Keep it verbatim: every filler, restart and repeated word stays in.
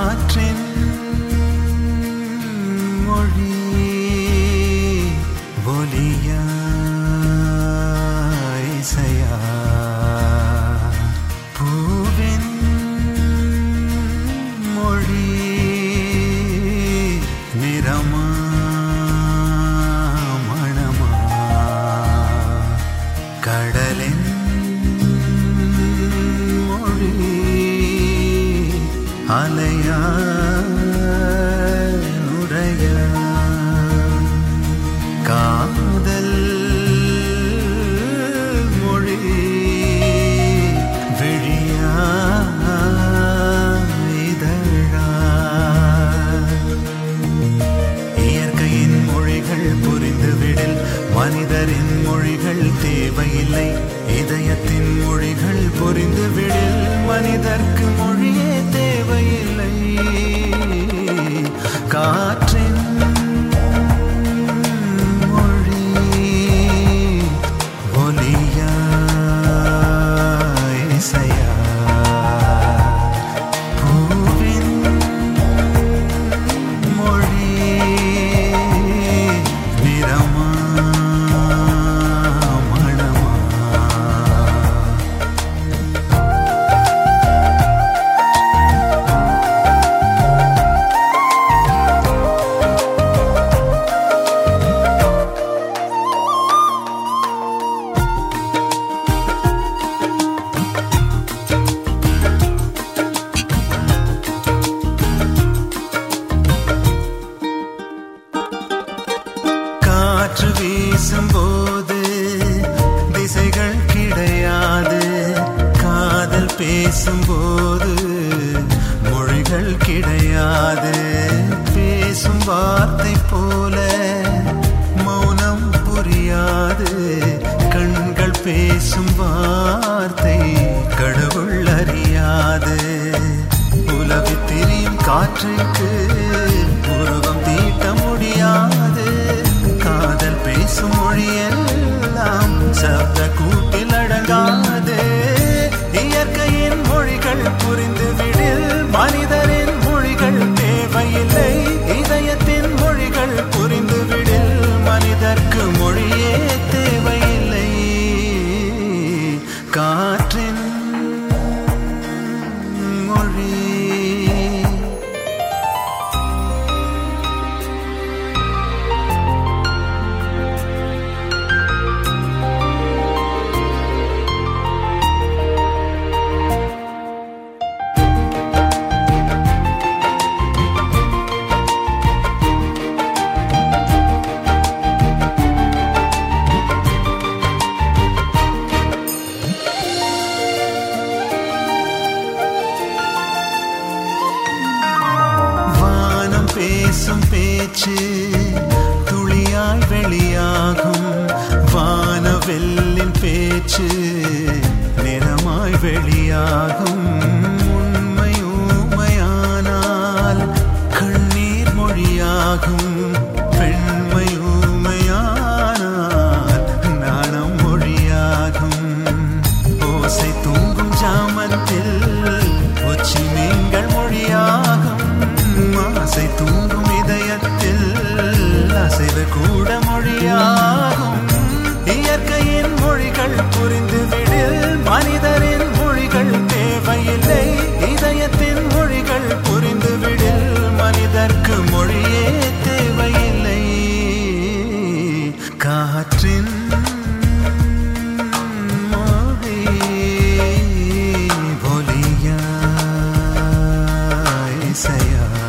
காற்றின் மொழி ஒலியா இசையா பூவின் மொழி நிறமா மணமா கடலின் மொழி அலையா நுரையா காதல் மொழி விழியா இதழா இயற்கையின் மொழிகள் புரிந்துவிடில் மனிதரின் மொழிகள் தேவையில்லை இதயத்தின் மொழிகள் புரிந்துவிடில் மனிதர்க்கு மொழியே தேவையில்லை காற்றின் மொழி ஒலியா இசையா பூவின் மொழி நிறமா மணமா காற்று வீசும்போது திசைகள் கிடையாது காதல் பேசும்போது மொழிகள் கிடையாது பேசும் வார்த்தை போல மௌனம் புரியாது கண்கள் பேசும் வார்த்தை கடவுள் அறியாது உலவி திரியும் காற்றுக்கு உருவம் தீட்ட முடியாது காதல் பேசும் மொழியெல்லாம் சப்த கூட்டில் அடங்காது இயற்கையின் மொழிகள் புரிந்துவிடில் மனிதரின் மொழிகள் தேவையில்லை இதயத்தின் மொழிகள் புரிந்துவிடில் மனிதர்க்கு மொழியே தேவையில்லை காற்றின் மொழி பேசும் பேச்சு துளியாய் வெளியாகும் வானவெல்லின் பேச்சு நிறமாய் வெளியாகும் உண்மை ஊமையானால் கண்ணீர் மொழியாகும் பெண்மை ஊமையானால் நாணம் மொழியாகும் ஓசை தூங்கும் ஜாமத்தில் உச்சி மீன்கள் மொழியாகும் ஆசை தூங்கும் இதயத்தில் அசைவு கூட மொழியாகும் இயற்கையின் மொழிகள் புரிந்துவிடில் மனிதரின் மொழிகள் தேவையில்லை இதயத்தின் மொழிகள் புரிந்துவிடில் மனிதர்க்கு மொழியே தேவையில்லை காற்றின் மொழி ஒலியா இசையா